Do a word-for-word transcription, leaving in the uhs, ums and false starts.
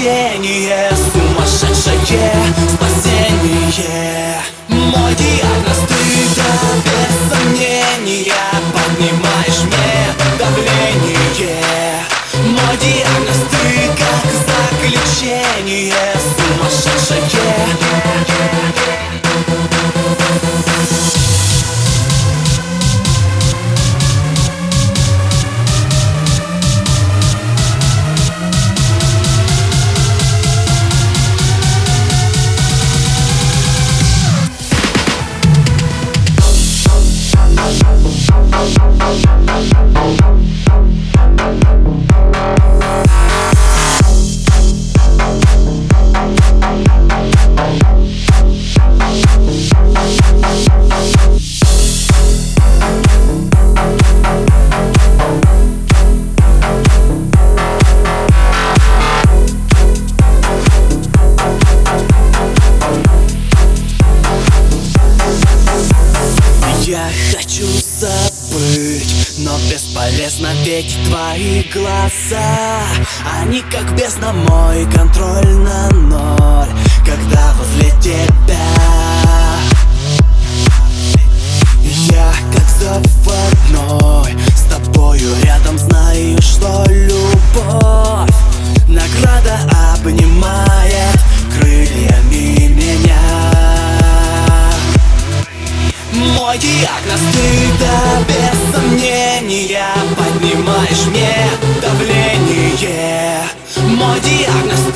заключение, сумасшедшее спасение. Мой диагноз ты, да, без сомнения, поднимаешь мне давление. Мой диагноз ты, как заключение, сумасшедшее. Я хочу забыть, но бесполезно, ведь твои глаза, они как бездна, мой контроль на ноль, когда возле тебя. Я как заводной, с тобою рядом, знаю, что любовь награда обнимает крыльями меня. Мой диагноз ты, да, без сомнения, поднимаешь мне давление. Мой диагноз